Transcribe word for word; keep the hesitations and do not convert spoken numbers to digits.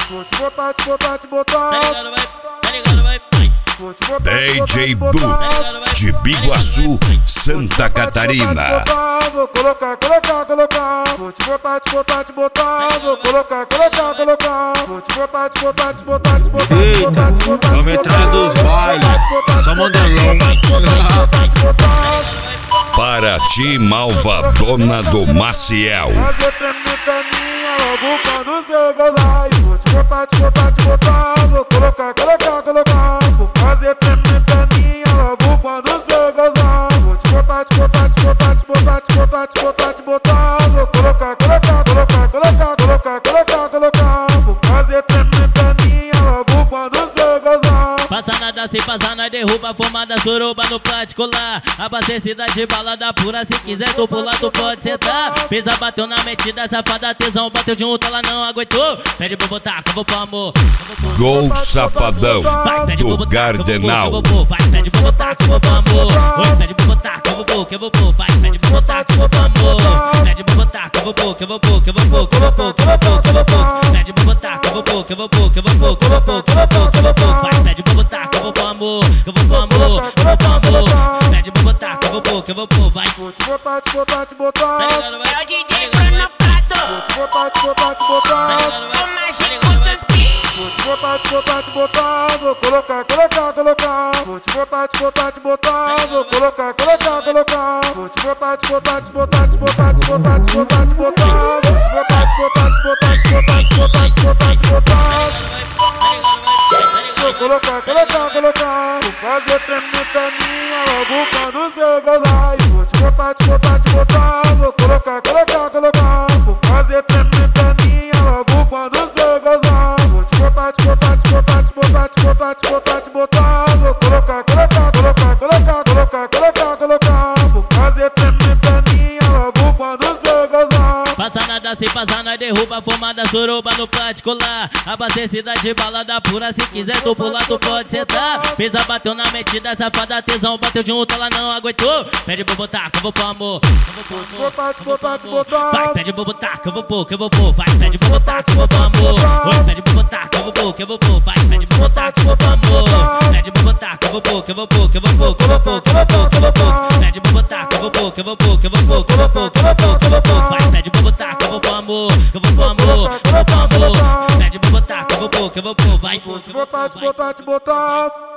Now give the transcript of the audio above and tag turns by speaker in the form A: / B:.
A: Vou te botar, te botar, te botar.
B: Tá ligado, vai, tá ligado, vai.
A: Vou te botar,
C: D
A: te botar,
C: J
A: te
C: Du,
A: botar.
C: de Biguaçu, Santa Catarina.
A: Vou colocar, colocar, colocar. Vou te botar, te botar, te botar. Vou colocar, colocar, colocar. Vou te botar, te botar, te botar, te botar.
D: Eita, vamos entrar dos bailes. Só mandelão.
C: Paraty, Malvadona do Maciel.
A: Fazer tremer pra minha logo quando cê gozar. Vou te botar, te botar, te botar. Vou colocar, colocar, colocar. Vou fazer tremer pra minha logo quando cê gozar. Vou te botar, te botar, te botar, te botar, te botar, te botar, te botar. Vou colocar, colocar, colocar, colocar, colocar, colocar, colocar. Vou fazer tremer pra minha logo quando cê gozar.
B: Passa nada, se passar, nós derruba a fumada, suruba no particular. Abastecida de balada pura, se quiser tu pular, tu pode sentar. Pisa, bateu na metida, safada, tesão, bateu de um, ela não aguentou. Pede pra botar, que eu vou pro amor.
C: Gol Safadão, do Gardenal.
B: Vai, pede pra botar, que eu vou pro amor. Oi, pede pra botar, que eu vou pôr, que eu vou pôr. Vai, pede pra botar, que eu vou pro amor. Pede pra botar, que eu vou pôr, que eu vou pôr, que eu vou pôr, que eu vou pôr, que eu vou pôr, que eu vou pôr. Pede pra botar, que eu vou pôr, que eu vou pôr, que eu vou pôr, que eu vou pôr, que eu vou pôr, que eu vou pôr. Vai, pede pra botar, que eu vou pro amor, que eu vou pro amor, que eu vou pro amor. Pede pra botar, que eu vou pôr, que eu vou pôr. Vai,
A: Vou te botar, te botar, te botar.
B: tá ligado, vai.
E: É o D J Bruno Prato.
A: Vou te botar, te botar, te
B: Tá
A: botar.
B: ligado, vai.
E: O mágico dos beats.
A: Vou te botar, te botar, te botar. Vou colocar, colocar, colocar. Vou te botar, te botar, te botar. Vou colocar, colocar, colocar. Vou te botar, te botar, te botar, te botar, te botar, te botar, te botar. Vou te botar, te botar, te botar, te botar, te botar, te botar, te botar. Vou colocar, colocar, colocar. Vou fazer tremer pra minha logo quando cê gozar. Vou te botar, te botar, te botar. Vou colocar, colocar, colocar. Vou fazer tremer pra minha logo quando cê gozar. Vou te botar, te botar, te botar, te botar, te botar, te botar, te botar. Vou colocar, colocar, colocar, colocar, colocar, colocar, colocar. Vou fazer tremer pra minha logo quando cê gozar.
B: Passa nada, se passar, nós derruba a fumada, suruba no particular. Abastecida de balada pura, se quiser tu pular, tu pode sentar. Pisa, bateu na metida, safada, tesão, bateu de um, ela não aguentou. Pede pra botar, que eu vou pro amor.
A: Vou te botar, te botar, te botar.
B: Vai, pede pra botar, que eu vou pôr, que eu vou pôr. Vai, pede pra botar, que eu vou pro amor. Oi, pede pra botar, que eu vou pôr, que eu vou pôr. Vai, pede pra botar, que eu vou pro amor. Pede pra botar, que eu vou pôr, que eu vou pôr, que eu vou pôr, que eu vou pôr, que eu vou pôr, que eu vou pôr. Pede pra botar, que eu vou pôr, que eu vou pôr, que eu vou pôr, que eu vou pôr, que eu vou pôr, que eu vou pôr. Vai, pede pra botar, que eu vou pro amor, que eu vou pro amor, que eu vou pro amor. Pede pra botar, que eu vou pôr, que eu vou pôr. Vai,
A: Vou te botar, te botar, te botar.